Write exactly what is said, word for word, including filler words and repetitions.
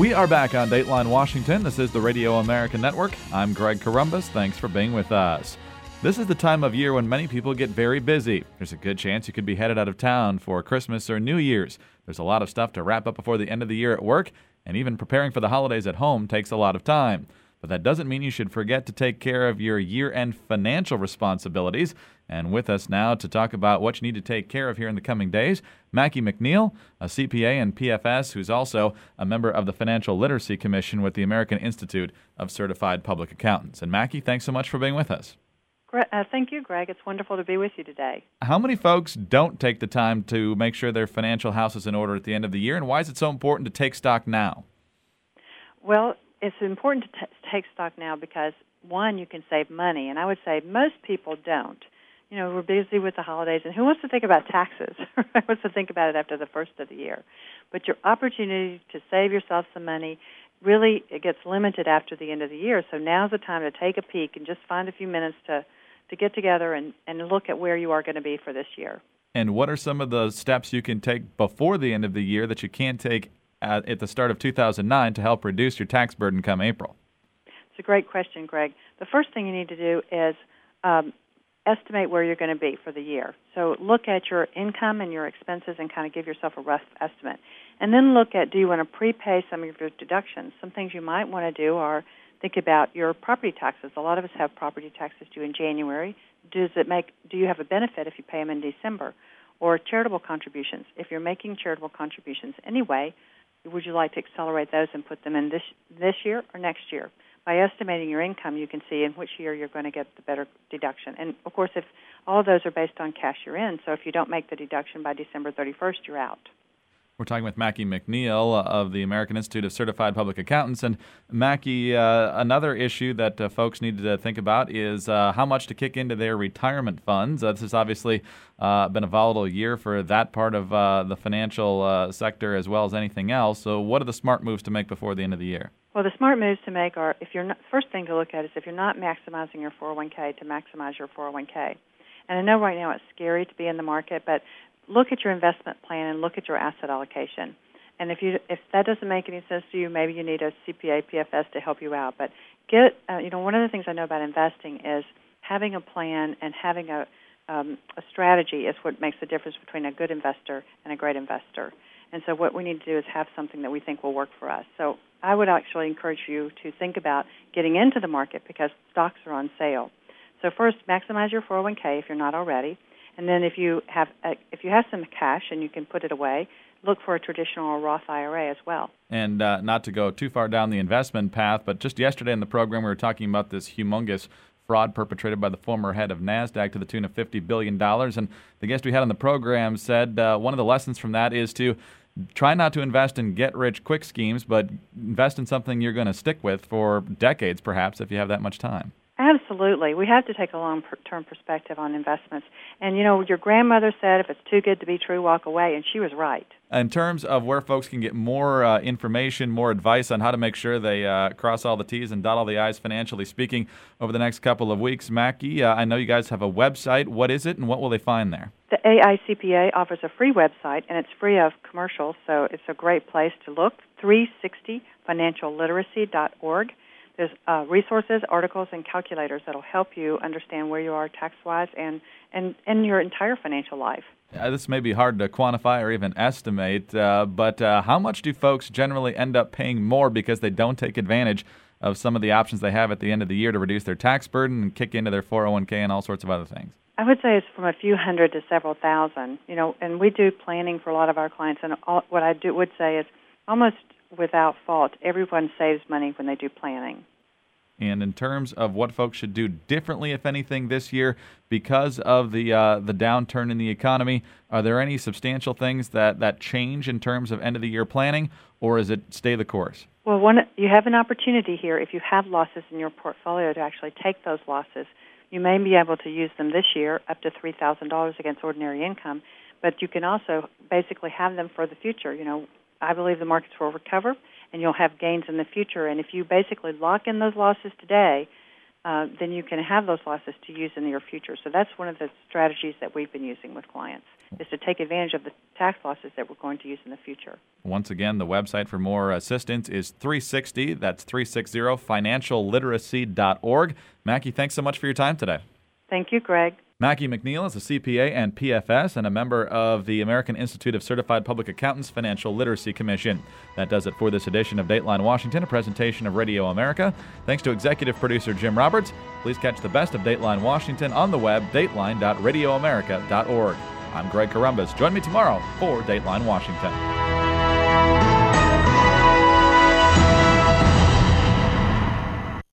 We are back on Dateline Washington. This is the Radio American Network. I'm Greg Corombos. Thanks for being with us. This is the time of year when many people get very busy. There's a good chance you could be headed out of town for Christmas or New Year's. There's a lot of stuff to wrap up before the end of the year at work, and even preparing for the holidays at home takes a lot of time. But that doesn't mean you should forget to take care of your year-end financial responsibilities. And with us now to talk about what you need to take care of here in the coming days, Mackie McNeil, a C P A and P F S, who's also a member of the Financial Literacy Commission with the American Institute of Certified Public Accountants. And Mackie, thanks so much for being with us. Uh, thank you, Greg. It's wonderful to be with you today. How many folks don't take the time to make sure their financial house is in order at the end of the year, and why is it so important to take stock now? Well, it's important to t- take stock now because, one, you can save money, and I would say most people don't. You know, we're busy with the holidays, and who wants to think about taxes? Who wants to think about it after the first of the year? But your opportunity to save yourself some money, really, it gets limited after the end of the year, so now's the time to take a peek and just find a few minutes to, to get together and, and look at where you are going to be for this year. And what are some of the steps you can take before the end of the year that you can't take at, at the start of two thousand nine to help reduce your tax burden come April? It's a great question, Greg. The first thing you need to do is um, estimate where you're going to be for the year. So look at your income and your expenses and kind of give yourself a rough estimate. And then look at, do you want to prepay some of your deductions? Some things you might want to do are think about your property taxes. A lot of us have property taxes due in January. Does it make? Do you have a benefit if you pay them in December? Or charitable contributions. If you're making charitable contributions anyway, would you like to accelerate those and put them in this this year or next year? By estimating your income, you can see in which year you're going to get the better deduction. And, of course, if all of those are based on cash you're in, so if you don't make the deduction by December thirty-first, you're out. We're talking with Mackie McNeil of the American Institute of Certified Public Accountants. And, Mackie, uh, another issue that uh, folks need to think about is uh, how much to kick into their retirement funds. Uh, this has obviously uh, been a volatile year for that part of uh, the financial uh, sector as well as anything else. So what are the smart moves to make before the end of the year? Well, the smart moves to make are, if you're not, first thing to look at is if you're not maximizing your four oh one k, to maximize your four oh one k. And I know right now it's scary to be in the market, but look at your investment plan and look at your asset allocation. And if you if that doesn't make any sense to you, maybe you need a C P A, P F S to help you out. But get uh, you know one of the things I know about investing is having a plan and having a um, a strategy is what makes the difference between a good investor and a great investor. And so what we need to do is have something that we think will work for us. So I would actually encourage you to think about getting into the market because stocks are on sale. So first, maximize your four oh one k if you're not already. And then if you have a, if you have some cash and you can put it away, look for a traditional or Roth I R A as well. And uh, not to go too far down the investment path, but just yesterday in the program we were talking about this humongous fraud perpetrated by the former head of NASDAQ to the tune of fifty billion dollars. And the guest we had on the program said uh, one of the lessons from that is to try not to invest in get-rich-quick schemes, but invest in something you're going to stick with for decades, perhaps, if you have that much time. Absolutely. We have to take a long-term perspective on investments. And, you know, your grandmother said, if it's too good to be true, walk away, and she was right. In terms of where folks can get more uh, information, more advice on how to make sure they uh, cross all the T's and dot all the I's financially speaking over the next couple of weeks, Mackie, uh, I know you guys have a website. What is it, and what will they find there? The A I C P A offers a free website, and it's free of commercials, so it's a great place to look, three sixty financial literacy dot org. There's uh, resources, articles, and calculators that will help you understand where you are tax-wise and, and, and your entire financial life. Uh, this may be hard to quantify or even estimate, uh, but uh, how much do folks generally end up paying more because they don't take advantage of some of the options they have at the end of the year to reduce their tax burden and kick into their four oh one k and all sorts of other things? I would say it's from a few hundred to several thousand. You know, and we do planning for a lot of our clients, and all, what I do, would say is almost without fault, everyone saves money when they do planning. And in terms of what folks should do differently, if anything, this year because of the uh, the downturn in the economy, are there any substantial things that, that change in terms of end-of-the-year planning, or is it stay the course? Well, one, you have an opportunity here if you have losses in your portfolio to actually take those losses. You may be able to use them this year up to three thousand dollars against ordinary income, but you can also basically have them for the future. You know, I believe the markets will recover, and you'll have gains in the future. And if you basically lock in those losses today, uh, then you can have those losses to use in your future. So that's one of the strategies that we've been using with clients, is to take advantage of the tax losses that we're going to use in the future. Once again, the website for more assistance is three sixty. That's three sixty financial literacy dot org. Mackie, thanks so much for your time today. Thank you, Greg. Mackie McNeil is a C P A and P F S and a member of the American Institute of Certified Public Accountants Financial Literacy Commission. That does it for this edition of Dateline Washington, a presentation of Radio America. Thanks to executive producer Jim Roberts. Please catch the best of Dateline Washington on the web, dateline dot radio america dot org. I'm Greg Corombos. Join me tomorrow for Dateline Washington.